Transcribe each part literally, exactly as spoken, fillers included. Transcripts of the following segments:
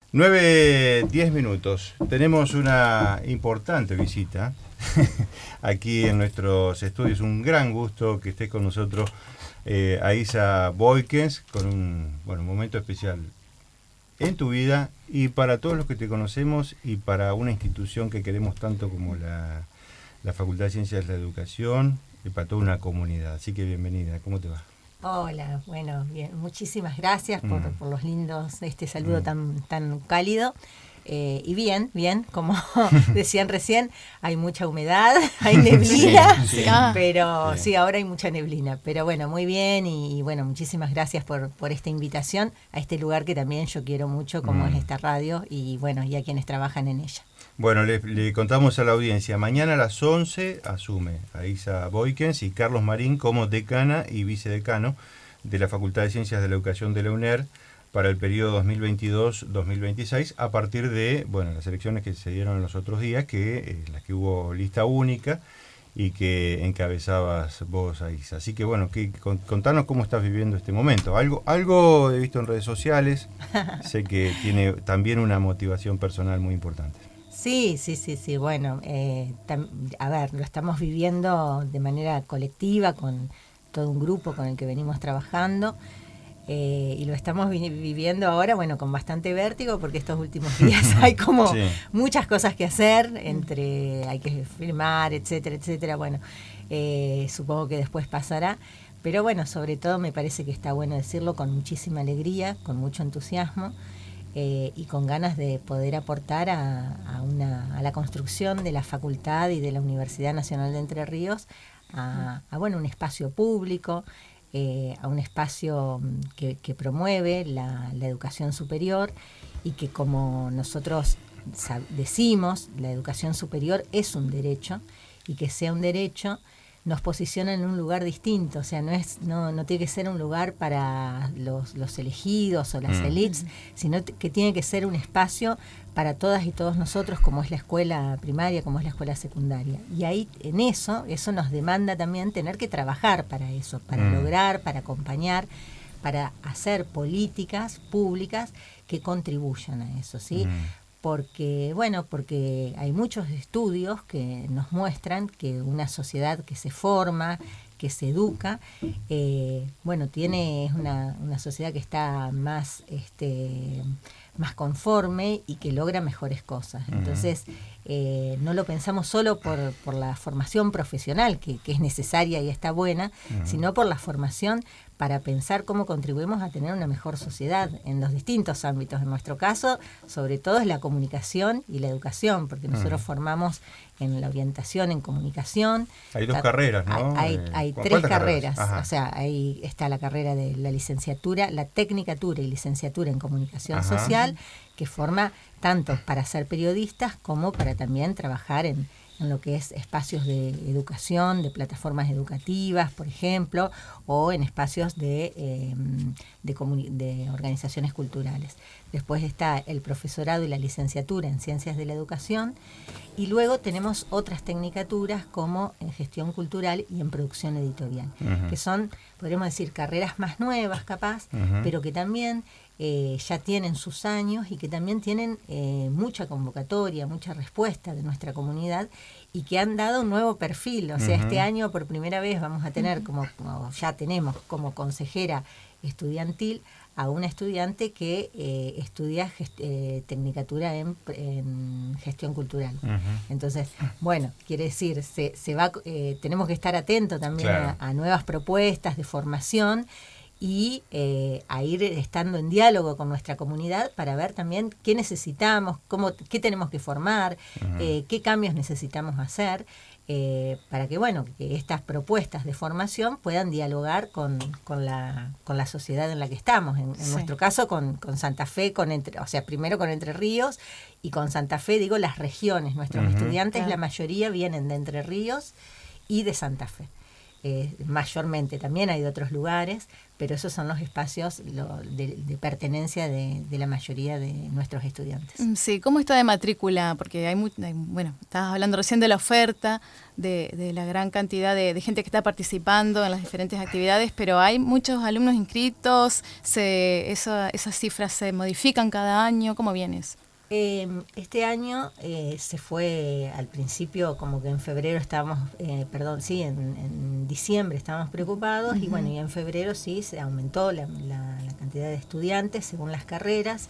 nueve, diez minutos. Tenemos una importante visita aquí en nuestros estudios. Un gran gusto que esté con nosotros eh, Aisa Boykens, con un bueno, momento especial en tu vida y para todos los que te conocemos y para una institución que queremos tanto como la, la Facultad de Ciencias de la Educación y para toda una comunidad. Así que bienvenida, ¿cómo te va? Hola, bueno, bien, muchísimas gracias por, Mm. por los lindos, este saludo Mm. tan, tan cálido. Eh, y bien, bien, como decían recién, hay mucha humedad, hay neblina, Sí, sí. pero Sí. sí, ahora hay mucha neblina. Pero bueno, muy bien y, y bueno, muchísimas gracias por, por esta invitación a este lugar que también yo quiero mucho, como Mm. es esta radio, y bueno, y a quienes trabajan en ella. Bueno, le, le contamos a la audiencia, mañana a las once asume Aisa Boykens y Carlos Marín como decana y vicedecano de la Facultad de Ciencias de la Educación de la UNER para el periodo dos mil veintidós dos mil veintiséis a partir de bueno las elecciones que se dieron en los otros días, que eh, las que hubo lista única y que encabezabas vos, Aisa. Así que bueno, que, con, contanos cómo estás viviendo este momento. Algo, algo he visto en redes sociales, sé que tiene también una motivación personal muy importante. Sí, sí, sí, sí. Bueno, eh, tam- a ver, lo estamos viviendo de manera colectiva con todo un grupo con el que venimos trabajando eh, y lo estamos vi- viviendo ahora, bueno, con bastante vértigo porque estos últimos días hay como Sí. muchas cosas que hacer, entre hay que filmar, etcétera, etcétera. Bueno, eh, supongo que después pasará. Pero bueno, sobre todo me parece que está bueno decirlo con muchísima alegría, con mucho entusiasmo. Eh, y con ganas de poder aportar a, a, una, a la construcción de la facultad y de la Universidad Nacional de Entre Ríos a, a bueno, un espacio público, eh, a un espacio que, que promueve la, la educación superior y que, como nosotros decimos, la educación superior es un derecho, y que sea un derecho nos posiciona en un lugar distinto, o sea, no es no, no tiene que ser un lugar para los, los elegidos o las Mm. élites, sino t- que tiene que ser un espacio para todas y todos nosotros, como es la escuela primaria, como es la escuela secundaria. Y ahí, en eso, eso nos demanda también tener que trabajar para eso, para Mm. lograr, para acompañar, para hacer políticas públicas que contribuyan a eso, ¿sí? Mm. Porque, bueno, porque hay muchos estudios que nos muestran que una sociedad que se forma, que se educa, eh, bueno, tiene es una, una sociedad que está más, este, más conforme y que logra mejores cosas. Ujú. Entonces, eh, no lo pensamos solo por, por la formación profesional, que, que es necesaria y está buena, Ujú. sino por la formación para pensar cómo contribuimos a tener una mejor sociedad en los distintos ámbitos. En nuestro caso, sobre todo es la comunicación y la educación, porque nosotros Mm. formamos en la orientación en comunicación. Hay dos Ta- carreras, ¿no? Hay, hay, Eh, hay ¿cu- tres cuántas carreras, Ajá. o sea, ahí está la carrera de la licenciatura, la tecnicatura y licenciatura en comunicación Ajá. social, que forma tanto para ser periodistas como para también trabajar en, en lo que es espacios de educación, de plataformas educativas, por ejemplo, o en espacios de, eh, de, comuni- de organizaciones culturales. Después está el profesorado y la licenciatura en Ciencias de la Educación, y luego tenemos otras tecnicaturas como en Gestión Cultural y en Producción Editorial, Ujú. que son, podríamos decir, carreras más nuevas capaz, Ujú. pero que también eh, ya tienen sus años y que también tienen eh, mucha convocatoria, mucha respuesta de nuestra comunidad y que han dado un nuevo perfil. O sea, Ujú. este año por primera vez vamos a tener, como, como ya tenemos como consejera estudiantil, a una estudiante que eh, estudia gest- eh, tecnicatura en, en gestión cultural. Ujú. Entonces, bueno, quiere decir, se, se va, eh, tenemos que estar atentos también Claro. a, a nuevas propuestas de formación y eh, a ir estando en diálogo con nuestra comunidad para ver también qué necesitamos, cómo, qué tenemos que formar, Ujú. eh, qué cambios necesitamos hacer, eh, para que bueno que estas propuestas de formación puedan dialogar con, con, la, con la sociedad en la que estamos. En, en Sí. nuestro caso con, con Santa Fe, con entre, o sea, primero con Entre Ríos y con Santa Fe, digo, las regiones. Nuestros Ujú. estudiantes, Claro. la mayoría vienen de Entre Ríos y de Santa Fe. eh, mayormente, también hay de otros lugares, pero esos son los espacios lo, de, de pertenencia de, de la mayoría de nuestros estudiantes. Sí, ¿cómo está de matrícula? Porque hay, muy, hay bueno, estabas hablando recién de la oferta, de, de la gran cantidad de, de gente que está participando en las diferentes actividades, pero hay muchos alumnos inscritos, se, esa, esas cifras se modifican cada año, ¿cómo viene eso? Eh, este año eh, se fue al principio, como que en febrero estábamos, eh, perdón, sí, en, en diciembre estábamos preocupados, uh-huh. y bueno, y en febrero sí se aumentó la, la, la cantidad de estudiantes según las carreras.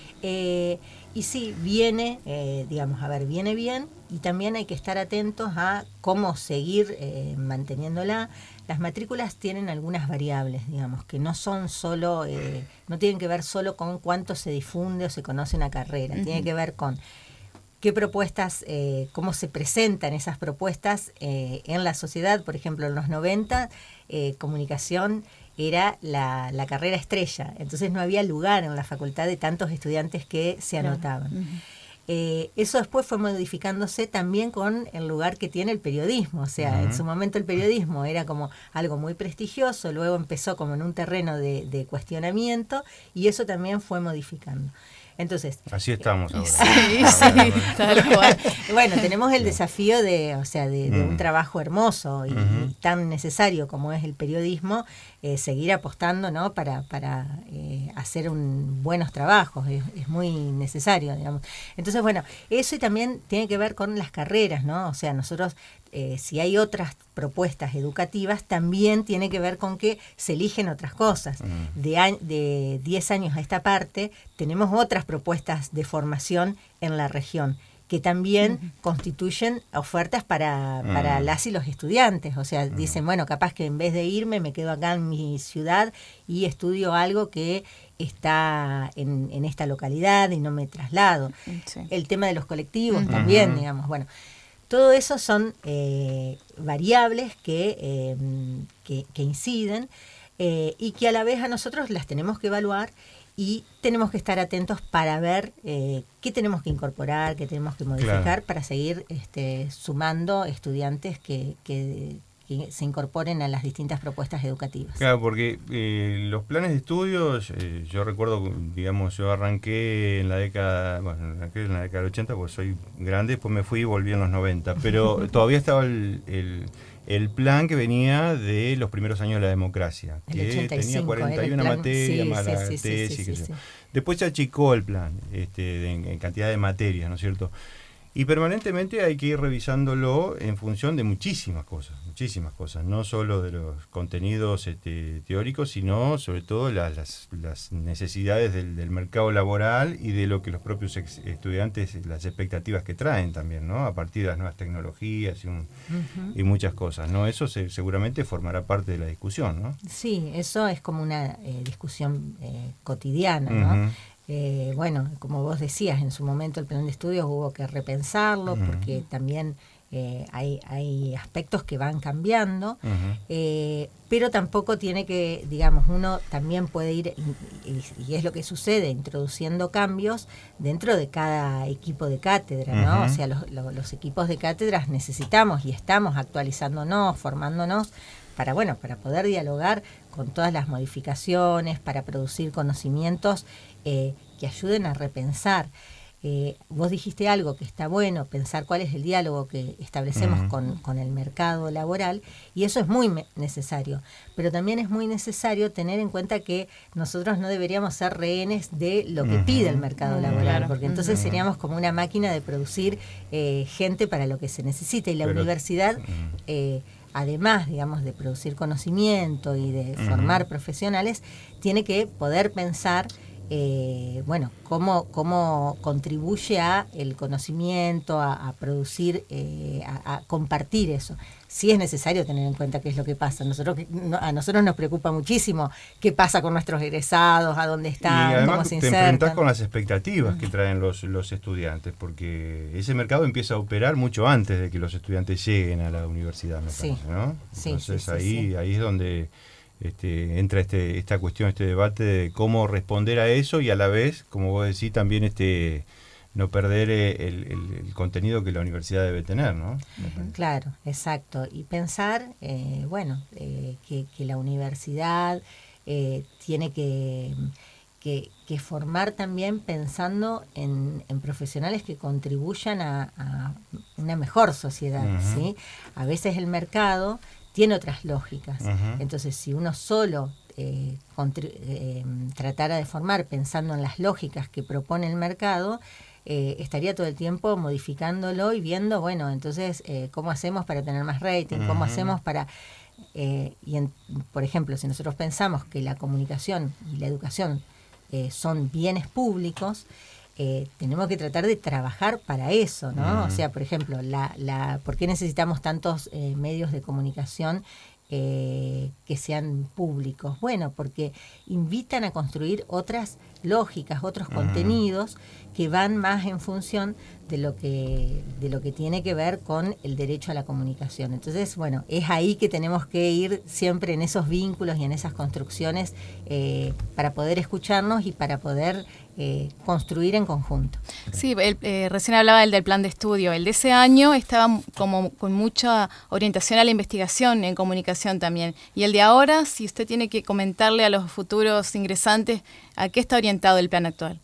Eh, y sí, viene, eh, digamos, a ver, viene bien, y también hay que estar atentos a cómo seguir eh, manteniéndola. Las matrículas tienen algunas variables, digamos, que no son solo, eh, no tienen que ver solo con cuánto se difunde o se conoce una carrera, uh-huh. tiene que ver con qué propuestas, eh, cómo se presentan esas propuestas eh, en la sociedad. Por ejemplo, en los noventa, eh, comunicación era la, la carrera estrella, entonces no había lugar en la facultad de tantos estudiantes que se anotaban. Claro. Uh-huh. Eh, eso después fue modificándose también con el lugar que tiene el periodismo, o sea, uh-huh. en su momento el periodismo era como algo muy prestigioso, luego empezó como en un terreno de, de cuestionamiento, y eso también fue modificando. Entonces, así estamos ahora. Sí, sí, tal cual. Bueno, tenemos el desafío de, o sea, de, de un trabajo hermoso y, uh-huh. y tan necesario como es el periodismo, eh, seguir apostando, ¿no? Para, para eh, hacer un, buenos trabajos, es, es muy necesario, digamos. Entonces, bueno, eso y también tiene que ver con las carreras, ¿no? O sea, nosotros Eh, si hay otras propuestas educativas, también tiene que ver con que se eligen otras cosas. Mm. De, a, de diez años a esta parte, tenemos otras propuestas de formación en la región, que también mm. constituyen ofertas para, mm. para las y los estudiantes. O sea, mm. dicen, bueno, capaz que en vez de irme, me quedo acá en mi ciudad y estudio algo que está en, en esta localidad y no me traslado. Sí. El tema de los colectivos mm. también, mm. digamos, bueno. Todo eso son eh, variables que, eh, que, que inciden eh, y que a la vez a nosotros las tenemos que evaluar y tenemos que estar atentos para ver eh, qué tenemos que incorporar, qué tenemos que modificar, claro. para seguir este, sumando estudiantes que, que, que se incorporen a las distintas propuestas educativas. Claro, porque eh, los planes de estudios, eh, yo recuerdo, digamos, yo arranqué en la década, bueno, arranqué en la década del ochenta, porque soy grande, después me fui y volví en los noventa, pero todavía estaba el, el, el plan que venía de los primeros años de la democracia, el que ochenta y cinco, tenía cuarenta y una materias, sí, más sí, la sí, tesis, sí, sí, que sí, yo. sí. Después se achicó el plan, este, en, en cantidad de materias, ¿no es cierto? Y permanentemente hay que ir revisándolo en función de muchísimas cosas, muchísimas cosas, no solo de los contenidos este, teóricos, sino sobre todo las, las, las necesidades del, del mercado laboral y de lo que los propios ex estudiantes, las expectativas que traen también, ¿no? A partir de las nuevas tecnologías y, un, uh-huh. y muchas cosas, ¿no? Eso se, seguramente formará parte de la discusión, ¿no? Sí, eso es como una eh, discusión eh, cotidiana, ¿no? Uh-huh. Eh, bueno, como vos decías, en su momento el plan de estudios hubo que repensarlo uh-huh. porque también eh, hay, hay aspectos que van cambiando, uh-huh. eh, pero tampoco tiene que, digamos, uno también puede ir, y, y, y es lo que sucede, introduciendo cambios dentro de cada equipo de cátedra, ¿no? Uh-huh. O sea, los, los, los equipos de cátedras necesitamos y estamos actualizándonos, formándonos, para, bueno, para poder dialogar con todas las modificaciones, para producir conocimientos eh, que ayuden a repensar. Eh, vos dijiste algo que está bueno, pensar cuál es el diálogo que establecemos uh-huh. con, con el mercado laboral, y eso es muy necesario, pero también es muy necesario tener en cuenta que nosotros no deberíamos ser rehenes de lo que uh-huh. pide el mercado laboral, claro. porque entonces uh-huh. seríamos como una máquina de producir eh, gente para lo que se necesita, y la pero, universidad uh-huh. eh, además, digamos, de producir conocimiento y de uh-huh. formar profesionales, tiene que poder pensar Eh, bueno, cómo, cómo contribuye a el conocimiento, a, a producir, eh, a, a compartir eso. Sí es necesario tener en cuenta qué es lo que pasa. Nosotros, no, a nosotros nos preocupa muchísimo qué pasa con nuestros egresados, a dónde están, y además cómo se te insertan. enfrentás con las expectativas uh-huh. que traen los, los estudiantes, porque ese mercado empieza a operar mucho antes de que los estudiantes lleguen a la universidad, me sí. parece, ¿no? Sí, Entonces sí, sí, ahí, sí. ahí es donde Este, entra este, esta cuestión, este debate de cómo responder a eso, y a la vez, como vos decís, también este no perder el, el, el contenido que la universidad debe tener, ¿no? Claro, exacto. Y pensar, eh, bueno, eh, que, que la universidad eh, tiene que, que, que formar también pensando en, en profesionales que contribuyan a, a una mejor sociedad, uh-huh. ¿sí? A veces el mercado tiene otras lógicas. Uh-huh. Entonces, si uno solo eh, contri- eh, tratara de formar pensando en las lógicas que propone el mercado, Eh, estaría todo el tiempo modificándolo y viendo, bueno, entonces, eh, ¿cómo hacemos para tener más rating? Uh-huh. ¿Cómo hacemos para...? Eh, y en, por ejemplo, si nosotros pensamos que la comunicación y la educación eh, son bienes públicos, eh, tenemos que tratar de trabajar para eso, ¿no? Uh-huh. O sea, por ejemplo, la, la, ¿por qué necesitamos tantos eh, medios de comunicación eh, que sean públicos? Bueno, porque invitan a construir otras lógicas, otros uh-huh. contenidos que van más en función de lo que de lo que tiene que ver con el derecho a la comunicación. Entonces, bueno, es ahí que tenemos que ir siempre en esos vínculos y en esas construcciones eh, para poder escucharnos y para poder eh, construir en conjunto. Sí, el, eh, recién hablaba el del plan de estudio. El de ese año estaba como con mucha orientación a la investigación en comunicación también. Y el de ahora, si usted tiene que comentarle a los futuros ingresantes, ¿a qué está orientado el plan actual?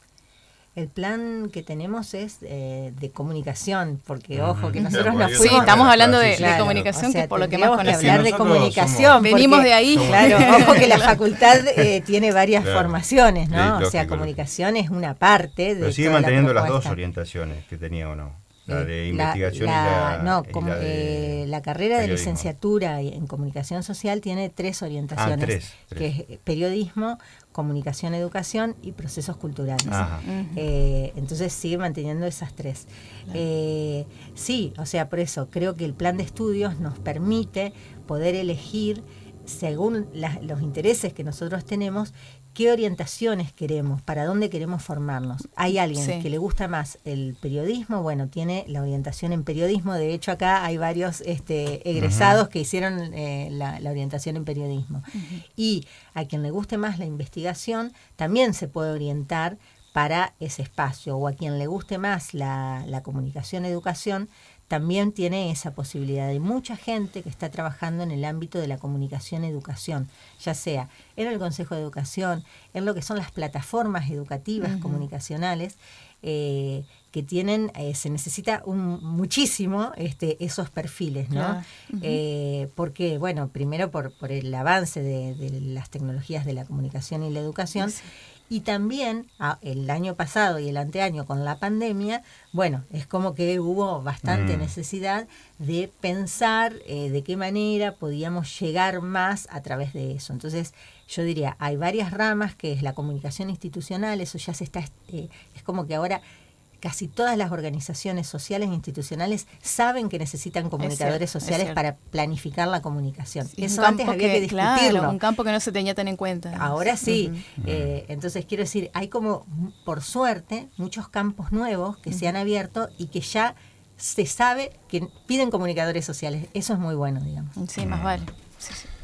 El plan que tenemos es eh, de comunicación, porque ojo, que nosotros nos fuimos... Sí, estamos hablando de, claro, de comunicación, o sea, que por lo que más conocemos. conocemos. hablar de comunicación. Venimos de ahí. Claro, ojo que la facultad eh, tiene varias claro, formaciones, ¿no? Sí, lógico, o sea, comunicación es una parte de Pero sigue manteniendo la las dos orientaciones que tenía o no. La de investigación la, la, y la, no, y como, la de eh, la carrera periodismo. De licenciatura en comunicación social tiene tres orientaciones, ah, tres, tres. que es periodismo, comunicación, educación y procesos culturales. Uh-huh. Eh, entonces sigue manteniendo esas tres. Claro. Eh, sí, o sea, por eso creo que el plan de estudios nos permite poder elegir según la, los intereses que nosotros tenemos, qué orientaciones queremos, para dónde queremos formarnos. Hay alguien sí. que le gusta más el periodismo, bueno, tiene la orientación en periodismo. De hecho, acá hay varios este, egresados uh-huh. que hicieron eh, la, la orientación en periodismo. Uh-huh. Y a quien le guste más la investigación, también se puede orientar para ese espacio. O a quien le guste más la, la comunicación-educación, también tiene esa posibilidad. Hay mucha gente que está trabajando en el ámbito de la comunicación-educación, ya sea en el Consejo de Educación, en lo que son las plataformas educativas uh-huh. comunicacionales, eh, que tienen, eh, se necesita un, muchísimo este, esos perfiles, ¿no? Ah, uh-huh. eh, porque, bueno, primero por, por el avance de, de las tecnologías de la comunicación y la educación, sí. Y también a, el año pasado y el anteaño con la pandemia, bueno, es como que hubo bastante mm. necesidad de pensar eh, de qué manera podíamos llegar más a través de eso. Entonces, yo diría, hay varias ramas, que es la comunicación institucional, eso ya se está, eh, es como que ahora casi todas las organizaciones sociales e institucionales saben que necesitan comunicadores cierto, sociales para planificar la comunicación. Sí, eso antes había que, que discutirlo. Claro, un campo que no se tenía tan en cuenta. Ahora sí. Uh-huh. Eh, entonces, quiero decir, hay como, por suerte, muchos campos nuevos que uh-huh. se han abierto y que ya se sabe que piden comunicadores sociales. Eso es muy bueno, digamos. Sí, más vale. Sí, sí.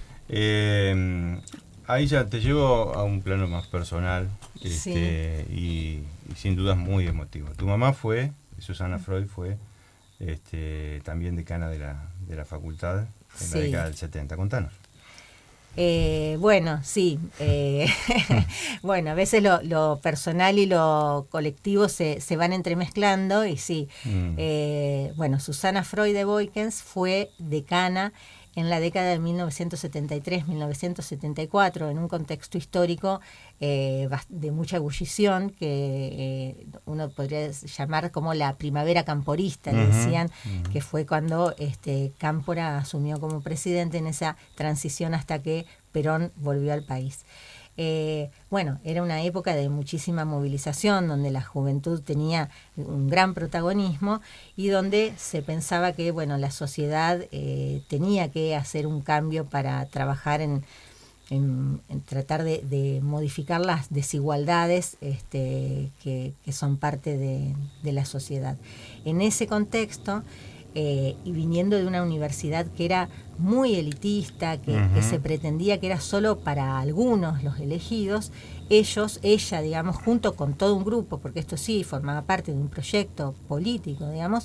Eh, ahí ya te llevo a un plano más personal este, sí. y, y sin dudas muy emotivo. Tu mamá fue, Susana Freud fue este, también decana de la, de la facultad en sí. la década del setenta. Contanos. Eh, bueno, sí. Eh, bueno, a veces lo, lo personal y lo colectivo se, se van entremezclando y sí. Mm. Eh, bueno, Susana Freud de Boykens fue decana en la década de mil novecientos setenta y tres a mil novecientos setenta y cuatro, en un contexto histórico eh, de mucha ebullición, que eh, uno podría llamar como la primavera camporista, uh-huh, le decían, uh-huh. que fue cuando este, Cámpora asumió como presidente en esa transición hasta que Perón volvió al país. Eh, bueno, era una época de muchísima movilización, donde la juventud tenía un gran protagonismo y donde se pensaba que, bueno, la sociedad eh, tenía que hacer un cambio para trabajar en, en, en tratar de, de modificar las desigualdades este, que, que son parte de, de la sociedad. En ese contexto, Eh, y viniendo de una universidad que era muy elitista, que, uh-huh. que se pretendía que era solo para algunos los elegidos, ellos, ella, digamos, junto con todo un grupo, porque esto sí formaba parte de un proyecto político, digamos,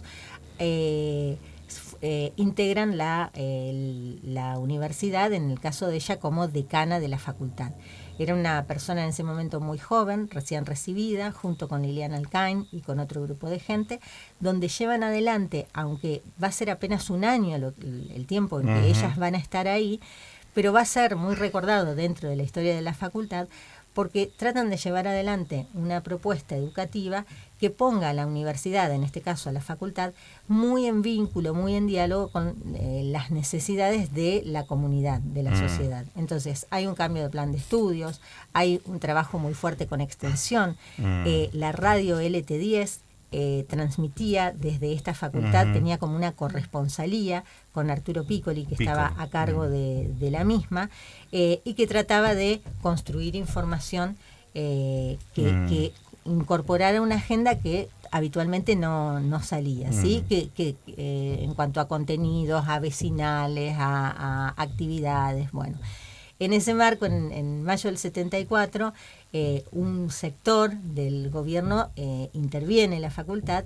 eh, eh, integran la, eh, la universidad, en el caso de ella, como decana de la facultad. Era una persona en ese momento muy joven, recién recibida, junto con Liliana Alcain y con otro grupo de gente, donde llevan adelante, aunque va a ser apenas un año lo, el tiempo en que uh-huh. ellas van a estar ahí, pero va a ser muy recordado dentro de la historia de la facultad, porque tratan de llevar adelante una propuesta educativa que ponga a la universidad, en este caso a la facultad, muy en vínculo, muy en diálogo con eh, las necesidades de la comunidad, de la mm. sociedad. Entonces, hay un cambio de plan de estudios, hay un trabajo muy fuerte con extensión. Mm. Eh, la radio L T diez eh, transmitía desde esta facultad, mm. tenía como una corresponsalía con Arturo Piccoli, que Piccoli. estaba a cargo de, de la misma, eh, y que trataba de construir información eh, que, mm. que incorporara una agenda que habitualmente no, no salía, ¿sí? Mm. Que, que eh, en cuanto a contenidos, a vecinales, a, a actividades, bueno. En ese marco, en, en mayo del setenta y cuatro, eh, un sector del gobierno eh, interviene en la facultad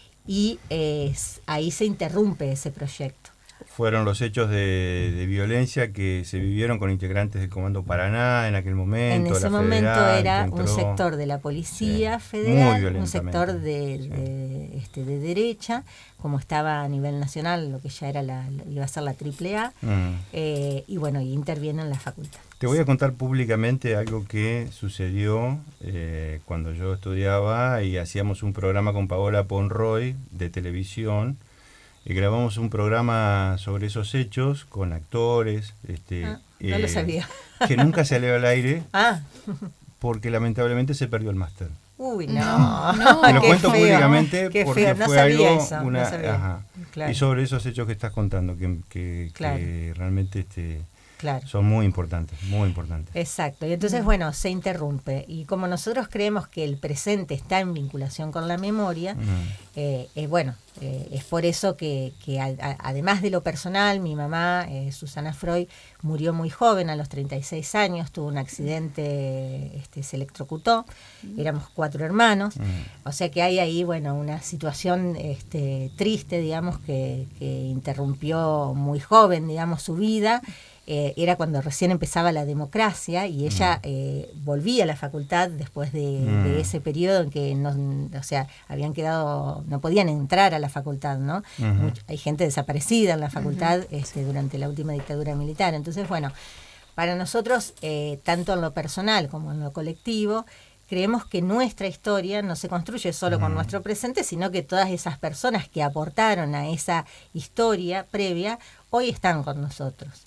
y eh, ahí se interrumpe ese proyecto. Fueron los hechos de, de violencia que se vivieron con integrantes del Comando Paraná en aquel momento. En ese la momento federal, era entró, un sector de la policía sí, federal, un sector de, sí. de, este, de derecha, como estaba a nivel nacional, lo que ya era la, iba a ser la triple A, mm. eh, y bueno, y interviene en la facultad. Te voy a contar públicamente algo que sucedió eh, cuando yo estudiaba y hacíamos un programa con Paola Ponroy de televisión. Y grabamos un programa sobre esos hechos con actores. Este, ah, no eh, lo sabía. Que nunca salió al aire ah. porque lamentablemente se perdió el máster. Uy, no. no Te lo qué cuento feo, públicamente qué porque feo. No fue sabía algo... Eso, una, no sabía. Ajá. Claro. Y sobre esos hechos que estás contando, que, que, claro. que realmente... este Claro. Son muy importantes, muy importantes. Exacto, y entonces, bueno, se interrumpe. Y como nosotros creemos que el presente está en vinculación con la memoria, mm. eh, eh, bueno, eh, es por eso que, que a, a, además de lo personal, mi mamá, eh, Susana Freud, murió muy joven, a los treinta y seis años, tuvo un accidente, este, se electrocutó, mm. éramos cuatro hermanos, mm. o sea que hay ahí, bueno, una situación este, triste, digamos, que, que interrumpió muy joven, digamos, su vida. Eh, era cuando recién empezaba la democracia y ella eh, volvía a la facultad después de, mm. de ese periodo en que no, o sea, habían quedado, no podían entrar a la facultad, ¿no? Uh-huh. Mucho, hay gente desaparecida en la facultad uh-huh. este, durante la última dictadura militar. Entonces, bueno, para nosotros, eh, tanto en lo personal como en lo colectivo, creemos que nuestra historia no se construye solo uh-huh. con nuestro presente, sino que todas esas personas que aportaron a esa historia previa, hoy están con nosotros.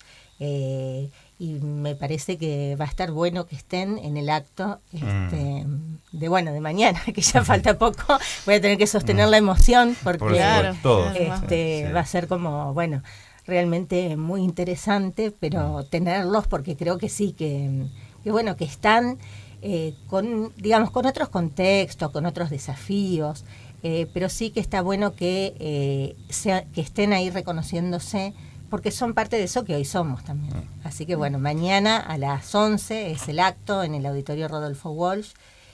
Eh, y me parece que va a estar bueno que estén en el acto este, mm. de bueno de mañana, que ya falta poco. Voy a tener que sostener mm. la emoción porque Por claro, todo. este, sí. va a ser como, bueno, realmente muy interesante, pero mm. tenerlos porque creo que sí, que, que bueno, que están eh, con, digamos, con otros contextos, con otros desafíos, eh, pero sí que está bueno que, eh, sea, que estén ahí reconociéndose, porque son parte de eso que hoy somos también. Así que bueno, mañana a las once es el acto en el Auditorio Rodolfo Walsh.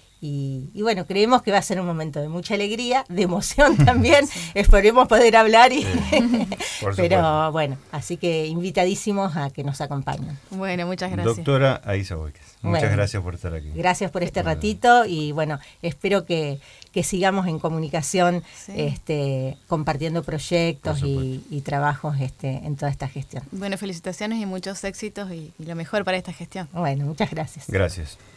Y, y bueno, creemos que va a ser un momento de mucha alegría, de emoción también. Sí. Esperemos poder hablar. Y sí. Pero bueno, así que invitadísimos a que nos acompañen. Bueno, muchas gracias. Doctora Aisa Boykes, muchas bueno, gracias por estar aquí. Gracias por este ratito y bueno, espero que, que sigamos en comunicación, sí. este, compartiendo proyectos y, y trabajos este, en toda esta gestión. Bueno, felicitaciones y muchos éxitos y, y lo mejor para esta gestión. Bueno, muchas gracias. Gracias.